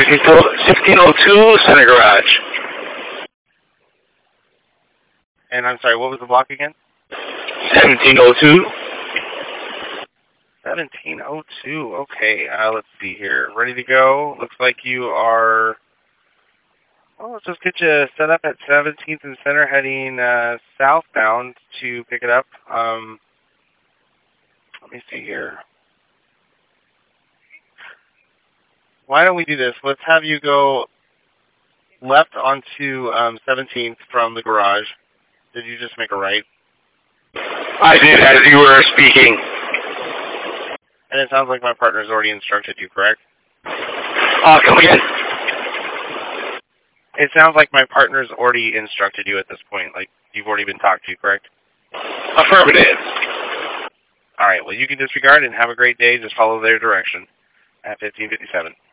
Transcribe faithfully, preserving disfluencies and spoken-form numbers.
sixteen oh two Center Garage. And I'm sorry, what was the block again? seventeen oh two. seventeen oh two, okay, uh, let's see here. Ready to go? Looks like you are... Well, let's just get you set up at seventeenth and Center, heading uh, southbound to pick it up. Um, let me see here. Why don't we do this? Let's have you go left onto um, seventeenth from the garage. Did you just make a right? I did, as you were speaking. And it sounds like my partner's already instructed you, correct? Uh, come again? It sounds like my partner's already instructed you at this point. Like, you've already been talked to, correct? Affirmative. All right, well, you can disregard and have a great day. Just follow their direction at fifteen fifty-seven.